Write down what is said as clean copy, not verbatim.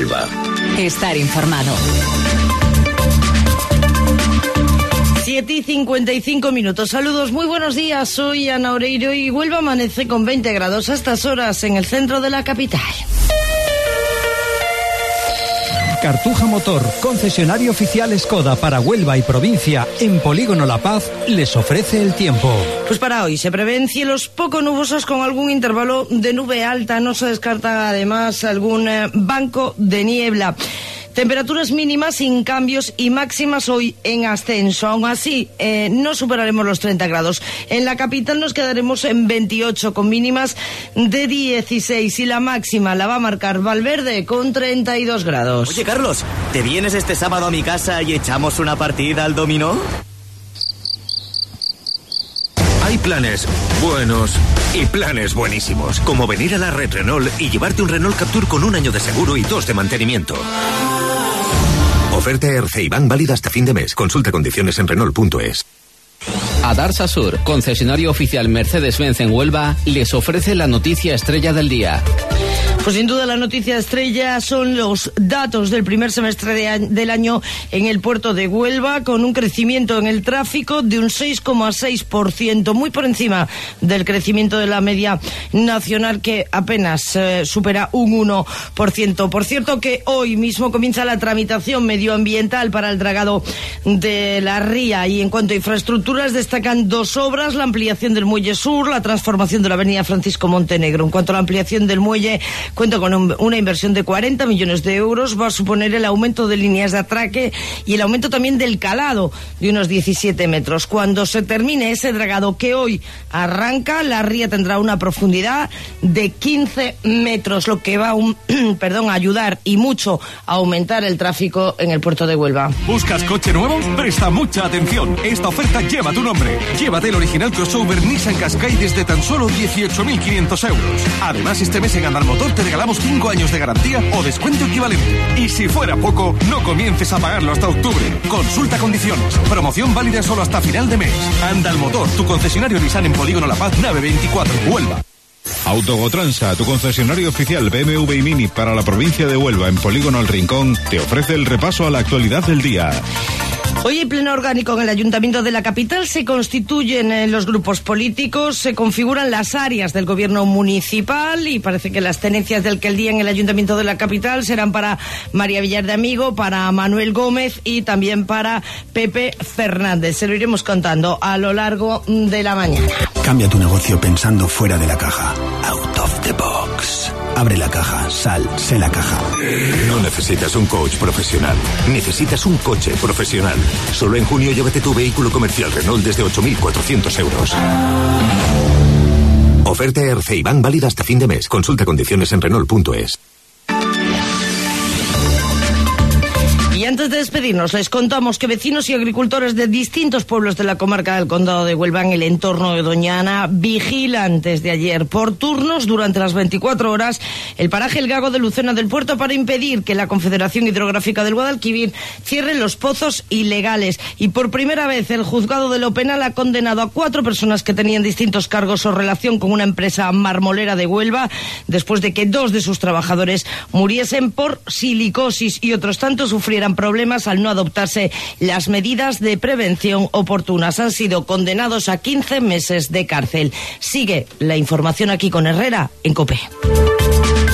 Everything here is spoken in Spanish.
Huelva. Estar informado. 7:55. Saludos, muy buenos días. Soy Ana Oreiro y Huelva amanece con 20 grados a estas horas en el centro de la capital. Cartuja Motor, concesionario oficial Skoda para Huelva y provincia en Polígono La Paz, les ofrece el tiempo. Pues para hoy se prevén cielos poco nubosos con algún intervalo de nube alta. No se descarta además algún banco de niebla. Temperaturas mínimas sin cambios y máximas hoy en ascenso. Aún así, no superaremos los 30 grados. En la capital nos quedaremos en 28 con mínimas de 16 y la máxima la va a marcar Valverde con 32 grados. Oye, Carlos, ¿te vienes este sábado a mi casa y echamos una partida al dominó? Hay planes buenos y planes buenísimos, como venir a la Red Renault y llevarte un Renault Captur con 1 año de seguro y 2 de mantenimiento. Oferta Erceiban válida hasta fin de mes. Consulta condiciones en Renault.es. Adarsa Sur, concesionario oficial Mercedes-Benz en Huelva, les ofrece la noticia estrella del día. Pues sin duda la noticia estrella son los datos del primer semestre del año en el puerto de Huelva, con un crecimiento en el tráfico de un 6,6%, muy por encima del crecimiento de la media nacional, que apenas supera un 1%. Por cierto que hoy mismo comienza la tramitación medioambiental para el dragado de la ría, y en cuanto a infraestructuras destacan 2 obras: la ampliación del muelle sur, la transformación de la avenida Francisco Montenegro. En cuanto a la ampliación del muelle, cuenta con una inversión de 40 millones de euros, va a suponer el aumento de líneas de atraque y el aumento también del calado de unos 17 metros. Cuando se termine ese dragado que hoy arranca, la ría tendrá una profundidad de 15 metros, lo que va a ayudar y mucho a aumentar el tráfico en el puerto de Huelva. ¿Buscas coche nuevo? Presta mucha atención. Esta oferta lleva tu nombre. Llévate el original crossover Nissan Qashqai desde tan solo 18.500 euros. Además, este mes en Andal Motor te regalamos 5 años de garantía o descuento equivalente. Y si fuera poco, no comiences a pagarlo hasta octubre. Consulta condiciones. Promoción válida solo hasta final de mes. Andal Motor, tu concesionario Nissan en Polígono La Paz, nave 24, Huelva. Autogotransa, tu concesionario oficial BMW y Mini para la provincia de Huelva en Polígono El Rincón, te ofrece el repaso a la actualidad del día. Hoy hay pleno orgánico en el Ayuntamiento de la capital, se constituyen los grupos políticos, se configuran las áreas del gobierno municipal y parece que las tenencias del que el día en el Ayuntamiento de la capital serán para María Villar de Amigo, para Manuel Gómez y también para Pepe Fernández. Se lo iremos contando a lo largo de la mañana. Cambia tu negocio pensando fuera de la caja. Out of the box. Abre la caja, sé la caja. No necesitas un coach profesional, necesitas un coche profesional. Solo en junio llévate tu vehículo comercial Renault desde 8.400 euros. Oferta Erceiban válida hasta fin de mes. Consulta condiciones en Renault.es. Y antes de despedirnos, les contamos que vecinos y agricultores de distintos pueblos de la comarca del Condado de Huelva en el entorno de Doñana vigilan desde ayer por turnos durante las 24 horas el paraje El Gago de Lucena del Puerto para impedir que la Confederación Hidrográfica del Guadalquivir cierre los pozos ilegales. Y por primera vez el juzgado de lo penal ha condenado a 4 personas que tenían distintos cargos o relación con una empresa marmolera de Huelva después de que 2 de sus trabajadores muriesen por silicosis y otros tantos sufrieran problemas al no adoptarse las medidas de prevención oportunas. Han sido condenados a 15 meses de cárcel. Sigue la información aquí con Herrera en COPE.